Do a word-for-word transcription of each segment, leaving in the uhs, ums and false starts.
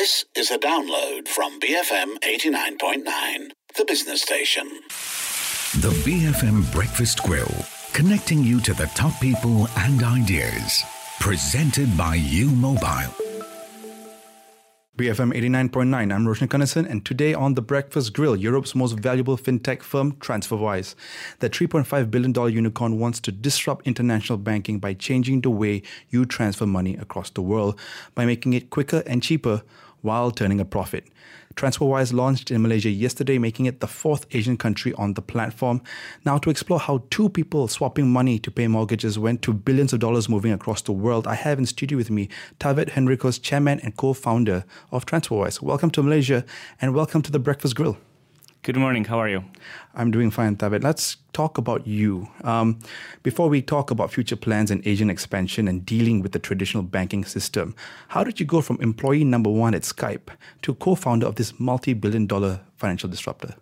This is a download from B F M eighty-nine point nine, the business station. The B F M Breakfast Grill, connecting you to the top people and ideas. Presented by U Mobile. B F M eighty-nine point nine, I'm Roshan Kanasan, and today on The Breakfast Grill, Europe's most valuable fintech firm, TransferWise. The three point five billion dollars unicorn wants to disrupt international banking by changing the way you transfer money across the world by making it quicker and cheaper while turning a profit. TransferWise launched in Malaysia yesterday, making it the fourth Asian country on the platform. Now, to explore how two people swapping money to pay mortgages went to billions of dollars moving across the world, I have in studio with me Tavit Henricos, chairman and co-founder of TransferWise. Welcome to Malaysia and welcome to The Breakfast Grill. Good morning. How are you? I'm doing fine, Tavit. Let's talk about you. Um, before we talk about future plans and Asian expansion and dealing with the traditional banking system, how did you go from employee number one at Skype to co-founder of this multi-billion dollar financial disruptor?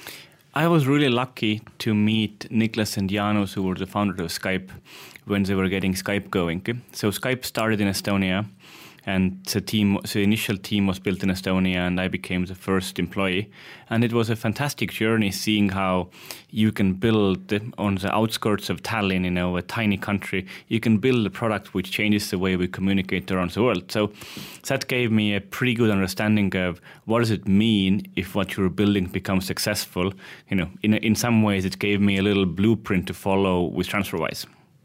I was really lucky to meet Niklas and Janos, who were the founders of Skype, when they were getting Skype going. So Skype started in Estonia. And the team, the initial team was built in Estonia, and I became the first employee. And it was a fantastic journey seeing how you can build on the outskirts of Tallinn, you know, a tiny country, you can build a product which changes the way we communicate around the world. So that gave me a pretty good understanding of what does it mean if what you're building becomes successful. You know, in in some ways, it gave me a little blueprint to follow with TransferWise.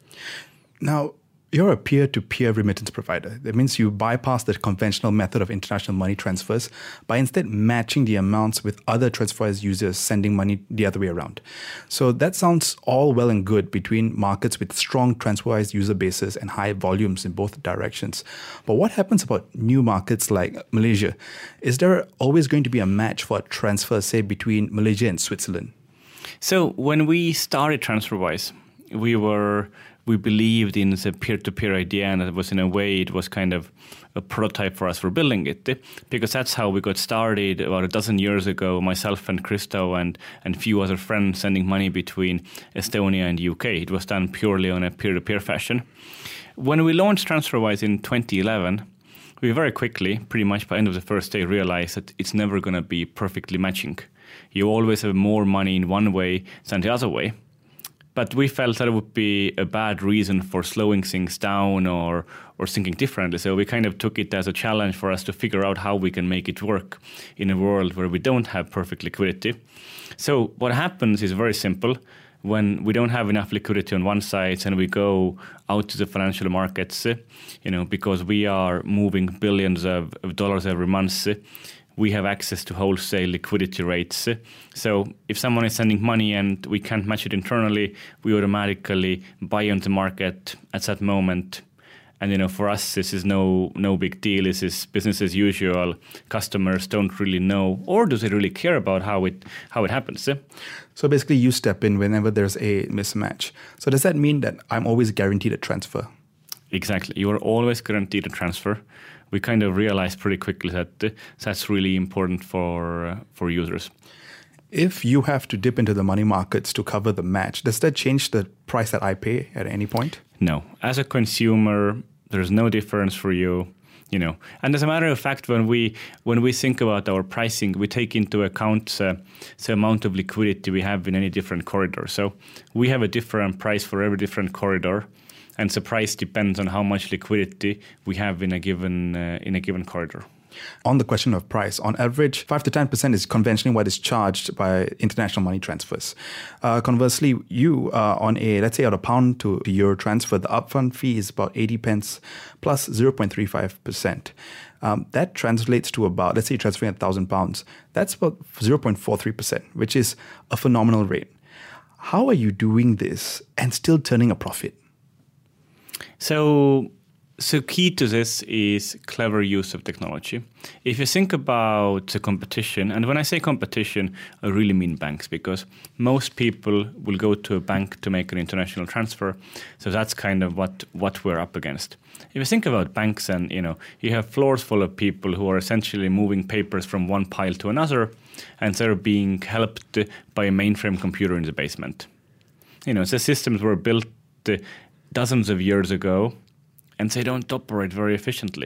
Now, you're a peer-to-peer remittance provider. That means you bypass the conventional method of international money transfers by instead matching the amounts with other TransferWise users sending money the other way around. So that sounds all well and good between markets with strong TransferWise user bases and high volumes in both directions. But what happens about new markets like Malaysia? Is there always going to be a match for a transfer, say, between Malaysia and Switzerland? So when we started TransferWise, we were... we believed in the peer-to-peer idea, and it was, in a way, it was kind of a prototype for us for building it, because that's how we got started about a dozen years ago, myself and Christo and and few other friends sending money between Estonia and U K. It was done purely on a peer-to-peer fashion. When we launched TransferWise in twenty eleven, we very quickly, pretty much by the end of the first day, realized that it's never going to be perfectly matching. You always have more money in one way than the other way. But we felt that it would be a bad reason for slowing things down or or thinking differently. So we kind of took it as a challenge for us to figure out how we can make it work in a world where we don't have perfect liquidity. So what happens is very simple. When we don't have enough liquidity on one side and we go out to the financial markets, you know, because we are moving billions of, of dollars every month, we have access to wholesale liquidity rates. So if someone is sending money and we can't match it internally, we automatically buy on the market at that moment. And, you know, for us, this is no no big deal. This is business as usual. Customers don't really know, or do they really care about how it how it happens? So basically, you step in whenever there's a mismatch. So does that mean that I'm always guaranteed a transfer? Exactly. You are always guaranteed a transfer. We kind of realized pretty quickly that uh, that's really important for uh, for users. If you have to dip into the money markets to cover the match, does that change the price that I pay at any point? No. As a consumer, there's no difference for you, you know. And as a matter of fact, when we when we think about our pricing, we take into account uh, the amount of liquidity we have in any different corridor. So we have a different price for every different corridor. And the price depends on how much liquidity we have in a given uh, in a given corridor. On the question of price, on average, five to ten percent is conventionally what is charged by international money transfers. Uh, conversely, you, uh, on a, let's say, on a pound to euro transfer, the upfront fee is about eighty pence plus zero point three five percent. Um, that translates to about, let's say you're transferring one thousand pounds. That's about zero point four three percent, which is a phenomenal rate. How are you doing this and still turning a profit? So, so key to this is clever use of technology. If you think about the competition, and when I say competition, I really mean banks, because most people will go to a bank to make an international transfer. So that's kind of what, what we're up against. If you think about banks, and you know, you have floors full of people who are essentially moving papers from one pile to another, and they're being helped by a mainframe computer in the basement. You know, the systems were built dozens of years ago, and they don't operate very efficiently.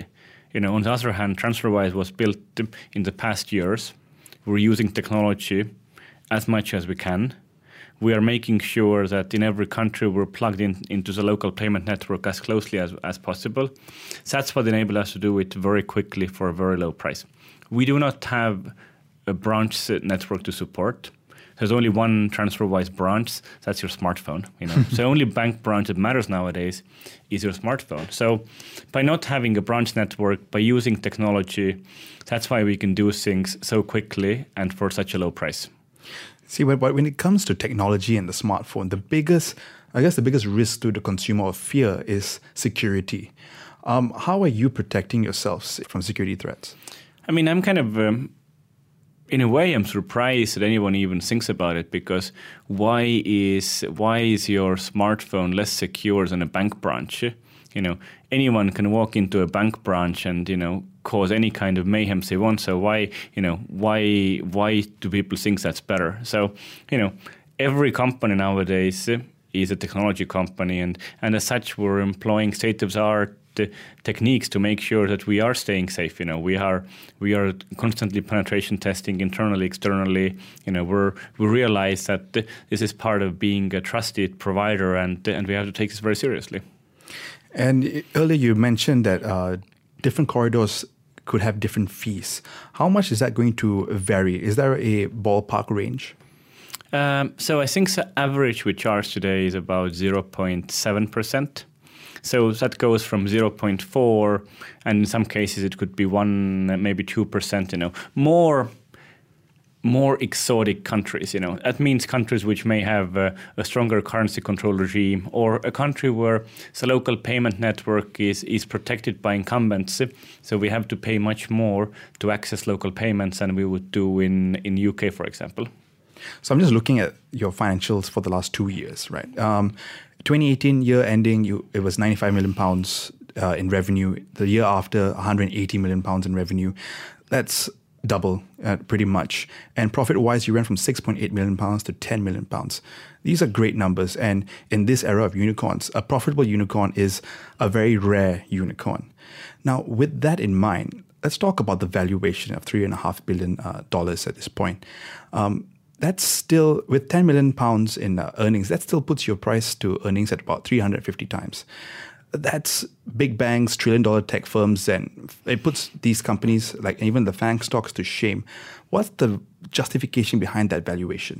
You know, on the other hand, TransferWise was built in the past years. We're using technology as much as we can. We are making sure that in every country we're plugged in into the local payment network as closely as, as possible. So that's what enabled us to do it very quickly for a very low price. We do not have a branch network to support. There's only one TransferWise branch. That's your smartphone. You know, so only bank branch that matters nowadays is your smartphone. So by not having a branch network, by using technology, that's why we can do things so quickly and for such a low price. See, but when it comes to technology and the smartphone, the biggest, I guess the biggest risk to the consumer or fear is security. Um, how are you protecting yourselves from security threats? I mean, I'm kind of, um, in a way, I'm surprised that anyone even thinks about it, because why is why is your smartphone less secure than a bank branch? You know, anyone can walk into a bank branch and, you know, cause any kind of mayhem they want. So why, you know, why why do people think that's better? So, you know, every company nowadays is a technology company, and, and as such, we're employing state-of-the-art techniques to make sure that we are staying safe. You know, we are we are constantly penetration testing internally, externally. You know, we're we realize that this is part of being a trusted provider, and and we have to take this very seriously. And earlier you mentioned that uh, different corridors could have different fees. How much is that going to vary? Is there a ballpark range? Um, so I think the average we charge today is about zero point seven percent. So that goes from zero point four, and in some cases it could be one, maybe two percent. You know, more more exotic countries. You know, that means countries which may have a, a stronger currency control regime, or a country where the local payment network is is protected by incumbents. So we have to pay much more to access local payments than we would do in in U K, for example. So I'm just looking at your financials for the last two years, right? Um, twenty eighteen year ending, you, it was ninety-five million pounds uh, in revenue. The year after, one hundred eighty million pounds in revenue. That's double, uh, pretty much. And profit-wise, you went from six point eight million pounds to ten million pounds. These are great numbers. And in this era of unicorns, a profitable unicorn is a very rare unicorn. Now, with that in mind, let's talk about the valuation of three and a half billion uh, dollars at this point. Um, That's still, with ten million pounds in uh, earnings, that still puts your price to earnings at about three hundred fifty times. That's big banks, trillion dollar tech firms, and it puts these companies, like even the FANG stocks, to shame. What's the justification behind that valuation?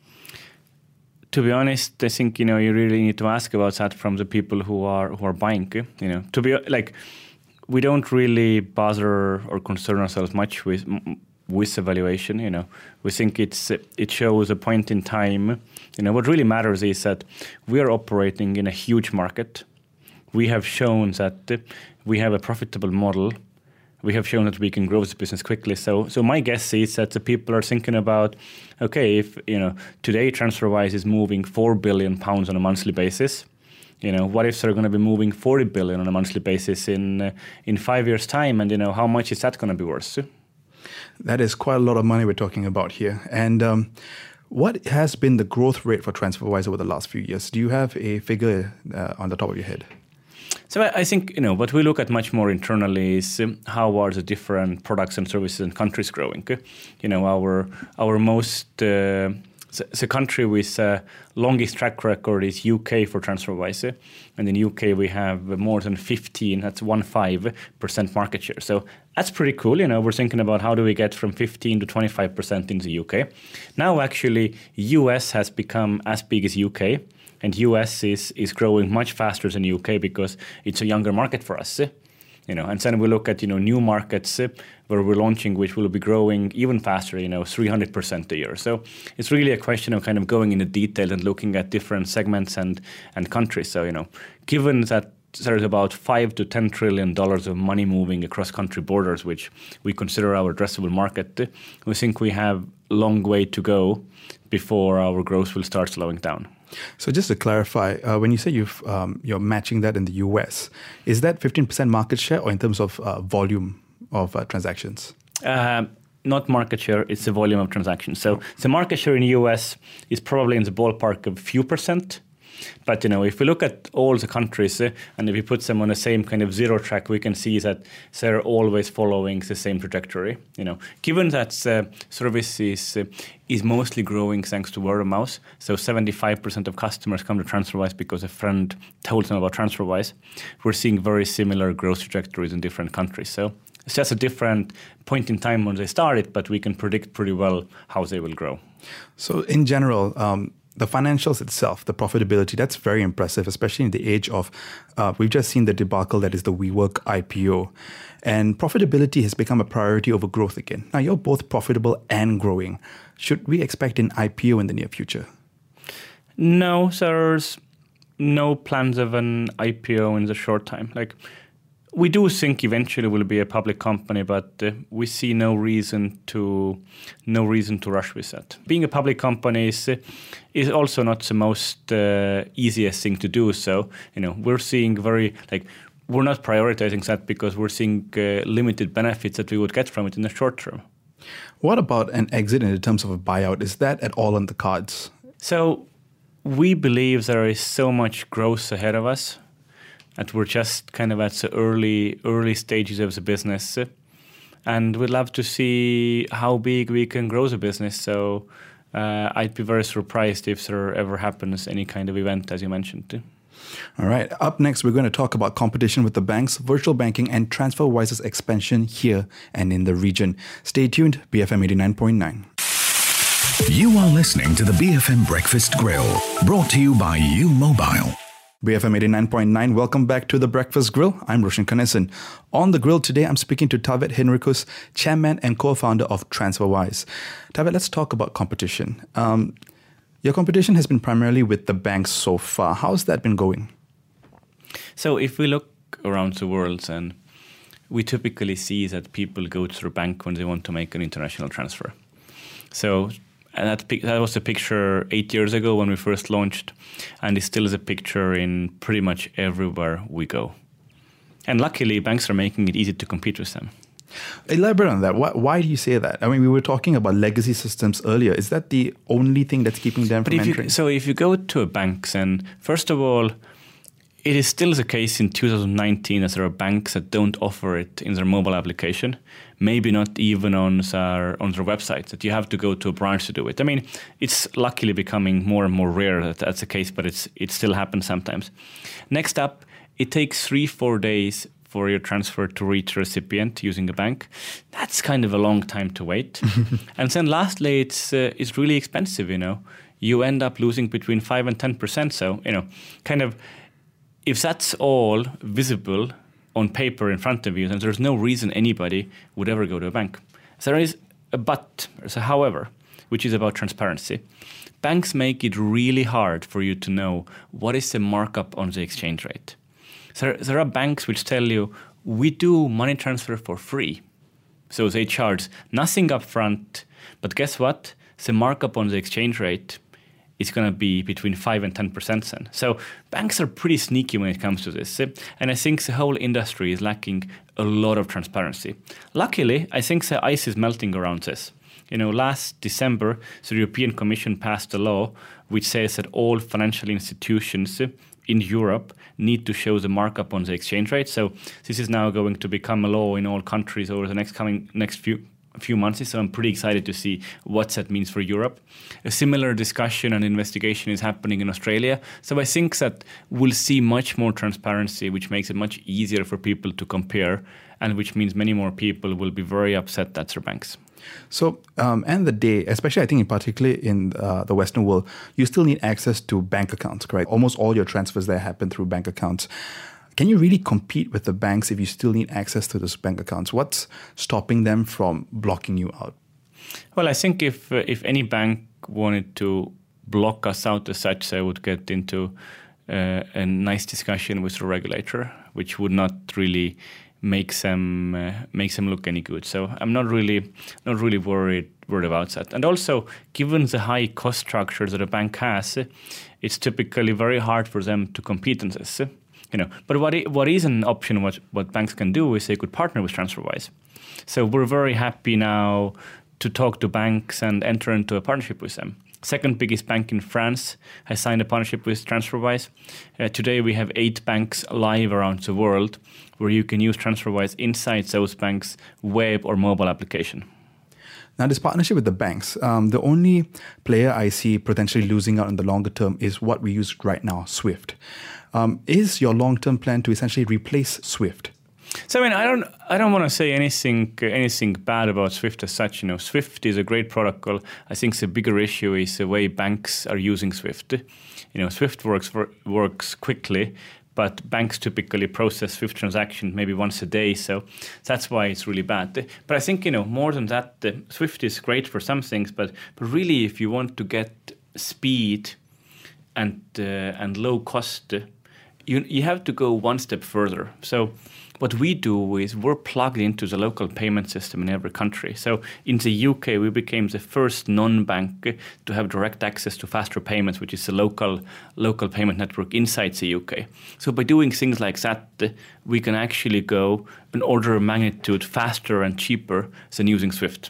To be honest, I think, you know, you really need to ask about that from the people who are who are buying. You know, to be like, we don't really bother or concern ourselves much with with the valuation. You know, we think it's it shows a point in time. You know, what really matters is that we are operating in a huge market. We have shown that we have a profitable model. We have shown that we can grow this business quickly. So, so my guess is that the people are thinking about, okay, if you know today TransferWise is moving four billion pounds on a monthly basis, you know, what if they're going to be moving forty billion on a monthly basis in uh, in five years' time? And you know, how much is that going to be worth? That is quite a lot of money we're talking about here. And um, what has been the growth rate for TransferWise over the last few years? Do you have a figure uh, on the top of your head? So I think, you know, what we look at much more internally is um, how are the different products and services and countries growing. You know, our our most uh, the, the country with the longest track record is U K for TransferWise, and in U K we have more than fifteen. That's one five percent market share. So that's pretty cool. You know, we're thinking about how do we get from fifteen to twenty-five percent in the U K. Now, actually, U S has become as big as U K. And U S is is growing much faster than U K because it's a younger market for us, you know. And then we look at you know new markets where we're launching, which will be growing even faster, you know, three hundred percent a year. So it's really a question of kind of going into detail and looking at different segments and and countries. So you know, given that there's about five to ten trillion dollars of money moving across country borders, which we consider our addressable market, we think we have a long way to go before our growth will start slowing down. So just to clarify, uh, when you say you've, um, you're matching that in the U S, is that fifteen percent market share or in terms of uh, volume of uh, transactions? Uh, not market share, it's the volume of transactions. So the market share in the U S is probably in the ballpark of a few percent. But, you know, if we look at all the countries uh, and if we put them on the same kind of zero track, we can see that they're always following the same trajectory. You know, given that uh, services uh, is mostly growing thanks to word of mouth, so seventy-five percent of customers come to TransferWise because a friend told them about TransferWise, we're seeing very similar growth trajectories in different countries. So it's just a different point in time when they started, but we can predict pretty well how they will grow. So in general, um, the financials itself, the profitability, that's very impressive, especially in the age of, uh, we've just seen the debacle that is the WeWork I P O. And profitability has become a priority over growth again. Now, you're both profitable and growing. Should we expect an I P O in the near future? No, there's no plans of an I P O in the short time. Like, we do think eventually we'll be a public company, but uh, we see no reason to no reason to rush with that. Being a public company is uh, is also not the most uh, easiest thing to do. So, you know, we're seeing very like we're not prioritizing that because we're seeing uh, limited benefits that we would get from it in the short term. What about an exit in terms of a buyout? Is that at all on the cards? So, we believe there is so much growth ahead of us. And we're just kind of at the early early stages of the business. And we'd love to see how big we can grow the business. So uh, I'd be very surprised if there ever happens any kind of event, as you mentioned. All right. Up next, we're going to talk about competition with the banks, virtual banking, and TransferWise's expansion here and in the region. Stay tuned, B F M eighty-nine point nine. You are listening to the B F M Breakfast Grill, brought to you by U Mobile. B F M eighty-nine point nine, welcome back to The Breakfast Grill. I'm Roshan Kanesan. On the grill today, I'm speaking to Taavet Henrikus, chairman and co-founder of TransferWise. Taavet, let's talk about competition. Um, your competition has been primarily with the banks so far. How's that been going? So if we look around the world, and we typically see that people go to the bank when they want to make an international transfer. So And that, that was a picture eight years ago when we first launched, and it still is a picture in pretty much everywhere we go. And luckily, banks are making it easy to compete with them. Elaborate on that. Why, why do you say that? I mean, we were talking about legacy systems earlier. Is that the only thing that's keeping them but from if entering? You, so if you go to a bank, then first of all, it is still the case in two thousand nineteen that there are banks that don't offer it in their mobile application, maybe not even on their, on their website, that you have to go to a branch to do it. I mean, it's luckily becoming more and more rare that that's the case, but it's it still happens sometimes. Next up, it takes three, four days for your transfer to reach the recipient using a bank. That's kind of a long time to wait. And then lastly, it's uh, it's really expensive, you know. You end up losing between five and ten percent. So, you know, kind of, if that's all visible on paper in front of you, then there's no reason anybody would ever go to a bank. So there is a but, there's a however, which is about transparency. Banks make it really hard for you to know what is the markup on the exchange rate. So there are banks which tell you, we do money transfer for free. So they charge nothing up front, but guess what? The markup on the exchange rate is going to be between five and ten percent then. So banks are pretty sneaky when it comes to this. And I think the whole industry is lacking a lot of transparency. Luckily, I think the ice is melting around this. You know, last December, the European Commission passed a law which says that all financial institutions in Europe need to show the markup on the exchange rate. So this is now going to become a law in all countries over the next coming next few few months, so I'm pretty excited to see what that means for Europe. A similar discussion and investigation is happening in Australia. So I think that we'll see much more transparency, which makes it much easier for people to compare, and which means many more people will be very upset that their banks. So, um, end of the day, especially I think in particular in uh, the Western world, you still need access to bank accounts, correct? Almost all your transfers there happen through bank accounts. Can you really compete with the banks if you still need access to those bank accounts? What's stopping them from blocking you out? Well, I think if uh, if any bank wanted to block us out as such, they would get into uh, a nice discussion with the regulator, which would not really make them uh, makes them look any good. So I'm not really not really worried worried about that. And also, given the high cost structure that a bank has, it's typically very hard for them to compete in this. You know, but what I, what is an option? What what banks can do is they could partner with TransferWise. So we're very happy now to talk to banks and enter into a partnership with them. Second biggest bank in France has signed a partnership with TransferWise. Uh, today we have eight banks live around the world where you can use TransferWise inside those banks' web or mobile application. Now, this partnership with the banks, um, the only player I see potentially losing out in the longer term is what we use right now, SWIFT. Um, is your long-term plan to essentially replace SWIFT? So I mean, I don't, I don't want to say anything, uh, anything bad about SWIFT as such. You know, SWIFT is a great protocol. I think the bigger issue is the way banks are using SWIFT. You know, SWIFT works for, works quickly, but banks typically process SWIFT transactions maybe once a day, so that's why it's really bad. But I think, you know, more than that, the SWIFT is great for some things, but but really, if you want to get speed and uh, and low cost, you you have to go one step further. So what we do is we're plugged into the local payment system in every country. So in the U K, we became the first non-bank to have direct access to Faster Payments, which is the local local payment network inside the U K. So by doing things like that, we can actually go an order of magnitude faster and cheaper than using SWIFT.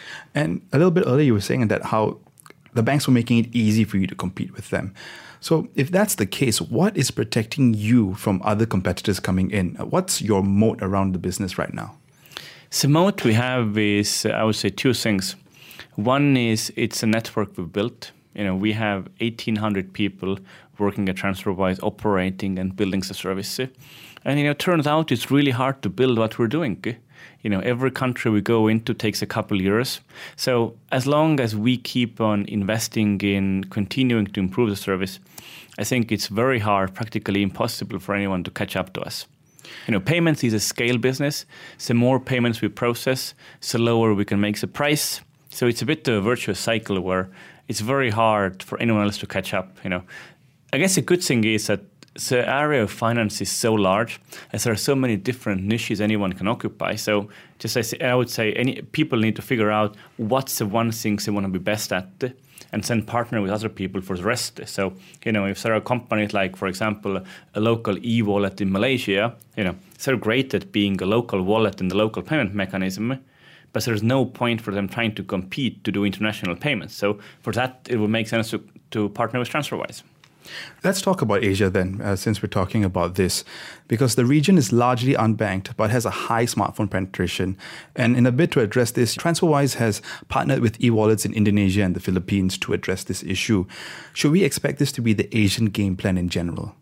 And a little bit earlier, you were saying that how the banks were making it easy for you to compete with them. So if that's the case, what is protecting you from other competitors coming in? What's your moat around the business right now? The moat we have is, I would say, two things. One is it's a network we've built. You know, we have eighteen hundred people working at TransferWise, operating and building the service. And, you know, it turns out it's really hard to build what we're doing. You know, every country we go into takes a couple years. So as long as we keep on investing in continuing to improve the service, I think it's very hard, practically impossible for anyone to catch up to us. You know, payments is a scale business. The more payments we process, the lower we can make the price. So it's a bit of a virtuous cycle where it's very hard for anyone else to catch up. You know, I guess the good thing is that the area of finance is so large, as there are so many different niches anyone can occupy. So just as I would say, any people need to figure out what's the one thing they want to be best at, and then partner with other people for the rest. So, you know, if there are companies like, for example, a local e-wallet in Malaysia, you know, they're great at being a local wallet in the local payment mechanism, but there's no point for them trying to compete to do international payments. So for that, it would make sense to, to partner with TransferWise. Let's talk about Asia then, uh, since we're talking about this, because the region is largely unbanked but has a high smartphone penetration. And in a bid to address this, TransferWise has partnered with e-wallets in Indonesia and the Philippines to address this issue. Should we expect this to be the Asian game plan in general?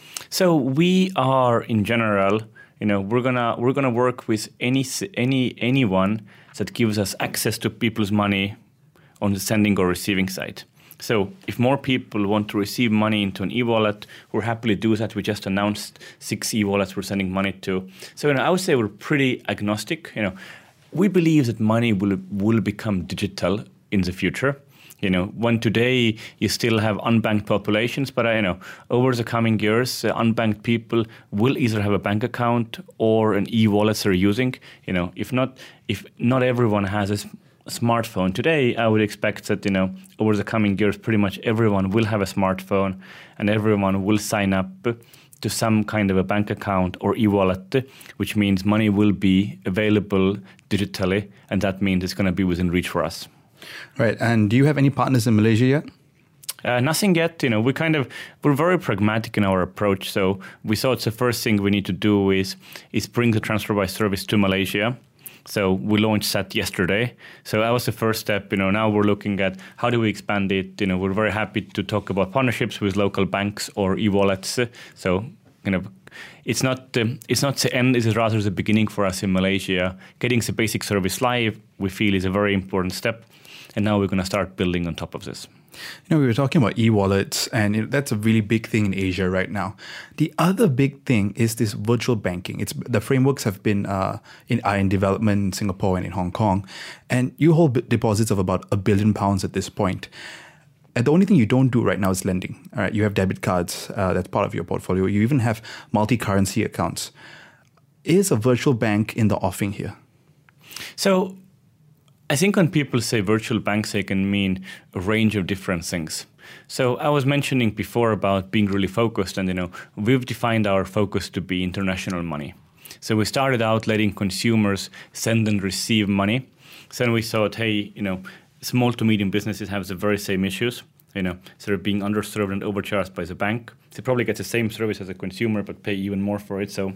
So we are, in general, you know, we're gonna we're gonna work with any any anyone that gives us access to people's money on the sending or receiving side. So if more people want to receive money into an e-wallet, we're happily do that. We just announced six e-wallets we're sending money to. So you know, I would say we're pretty agnostic. You know, we believe that money will will become digital in the future. You know, when today you still have unbanked populations, but uh, you know, over the coming years, uh, unbanked people will either have a bank account or an e-wallet they're using. You know, if not, if not everyone has a smartphone today, I would expect that, you know, over the coming years, pretty much everyone will have a smartphone and everyone will sign up to some kind of a bank account or e-wallet, which means money will be available digitally, and that means it's going to be within reach for us. Right. And do you have any partners in Malaysia yet? Uh, nothing yet. You know, we kind of we're very pragmatic in our approach. So we thought the first thing we need to do is is bring the TransferWise service to Malaysia. So we launched that yesterday. So that was the first step. You know, now we're looking at how do we expand it. You know, we're very happy to talk about partnerships with local banks or e-wallets. So, you know, it's not um, it's not the end. It's rather the beginning for us in Malaysia. Getting the basic service live, we feel, is a very important step. And now we're going to start building on top of this. You know, we were talking about e-wallets, and you know, that's a really big thing in Asia right now. The other big thing is this virtual banking. It's the frameworks have been uh, in are in development in Singapore and in Hong Kong, and you hold deposits of about a billion pounds at this point. And the only thing you don't do right now is lending. All right, you have debit cards, uh, that's part of your portfolio. You even have multi-currency accounts. Is a virtual bank in the offing here? So I think when people say virtual banks, they can mean a range of different things. So I was mentioning before about being really focused, and you know, we've defined our focus to be international money. So we started out letting consumers send and receive money. Then we thought, hey, you know, small to medium businesses have the very same issues. You know, sort of being underserved and overcharged by the bank. They probably get the same service as a consumer, but pay even more for it. So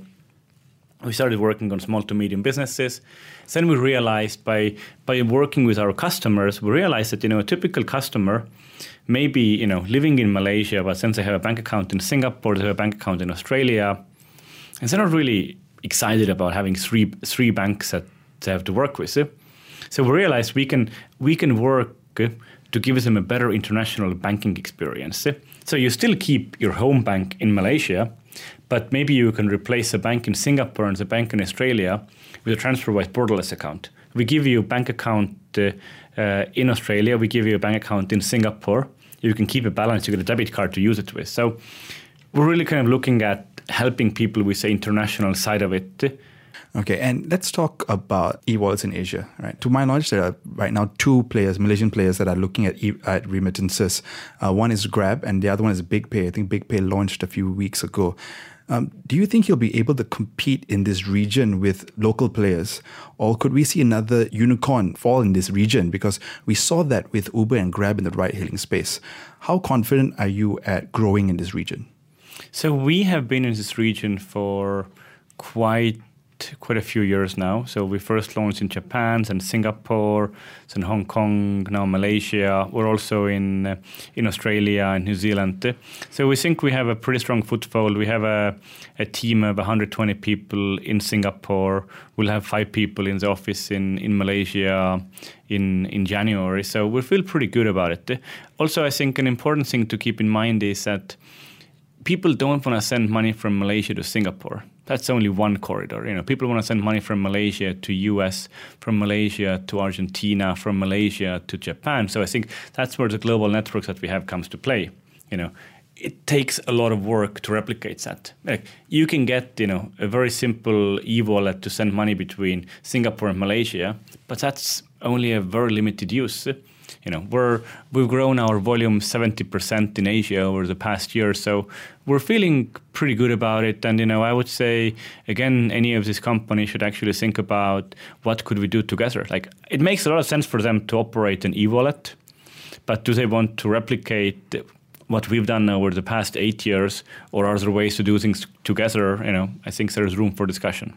we started working on small to medium businesses. Then we realized by by working with our customers, we realized that, you know, a typical customer may be, you know, living in Malaysia, but since they have a bank account in Singapore, they have a bank account in Australia, and they're not really excited about having three three banks that they have to work with. So we realized we can we can work to give them a better international banking experience. So you still keep your home bank in Malaysia, but maybe you can replace a bank in Singapore and the bank in Australia with a TransferWise borderless account. We give you a bank account uh, uh, in Australia, we give you a bank account in Singapore. You can keep a balance, you get a debit card to use it with. So we're really kind of looking at helping people with the international side of it. Okay, and let's talk about e-wallets in Asia, right? To my knowledge, there are right now two players, Malaysian players, that are looking at, e- at remittances. Uh, one is Grab, and the other one is BigPay. I think BigPay launched a few weeks ago. Um, do you think you'll be able to compete in this region with local players? Or could we see another unicorn fall in this region? Because we saw that with Uber and Grab in the ride-hailing space. How confident are you at growing in this region? So we have been in this region for quite quite a few years now. So we first launched in Japan, then Singapore, then Hong Kong, now Malaysia. We're also in uh, in Australia and New Zealand. So we think we have a pretty strong foothold. We have a, a team of one hundred twenty people in Singapore. We'll have five people in the office in, in Malaysia in, in January. So we feel pretty good about it. Also, I think an important thing to keep in mind is that people don't want to send money from Malaysia to Singapore. That's only one corridor. You know, people want to send money from Malaysia to U S, from Malaysia to Argentina, from Malaysia to Japan. So I think that's where the global networks that we have comes to play. You know, it takes a lot of work to replicate that. Like, you can get, you know, a very simple e-wallet to send money between Singapore and Malaysia, but that's only a very limited use. You know, we're, we've grown our volume seventy percent in Asia over the past year, so we're feeling pretty good about it. And, you know, I would say, again, any of these companies should actually think about what could we do together. Like, it makes a lot of sense for them to operate an e-wallet, but do they want to replicate what we've done over the past eight years, or are there ways to do things together? You know, I think there's room for discussion.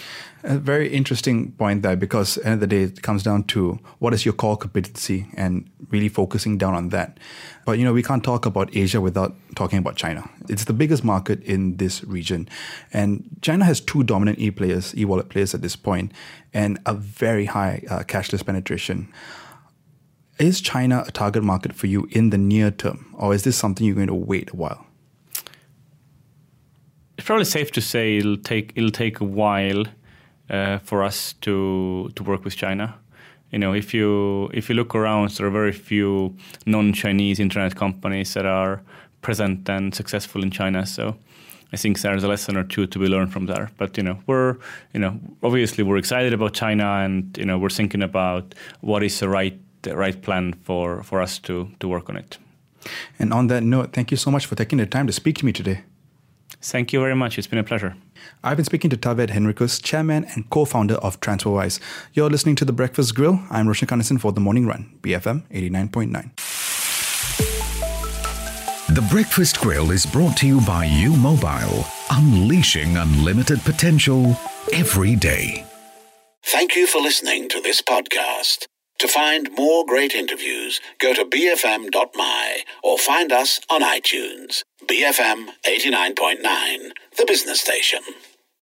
A very interesting point there, because at the end of the day, it comes down to what is your core competency and really focusing down on that. But, you know, we can't talk about Asia without talking about China. It's the biggest market in this region. And China has two dominant e-players, e-wallet players at this point, and a very high uh, cashless penetration. Is China a target market for you in the near term, or is this something you're going to wait a while? It's probably safe to say it'll take it'll take a while uh, for us to to work with China. You know, if you if you look around, there are very few non-Chinese internet companies that are present and successful in China. So I think there's a lesson or two to be learned from there. But, you know, we're you know obviously we're excited about China, and, you know, we're thinking about what is the right the right plan for, for us to to work on it. And on that note, thank you so much for taking the time to speak to me today. Thank you very much. It's been a pleasure. I've been speaking to Taved Henricus, chairman and co-founder of TransferWise. You're listening to The Breakfast Grill. I'm Roshan Kanesan for The Morning Run, B F M eighty-nine point nine. The Breakfast Grill is brought to you by U Mobile, unleashing unlimited potential every day. Thank you for listening to this podcast. To find more great interviews, go to b f m dot m y or find us on iTunes. B F M eighty-nine point nine, the business station.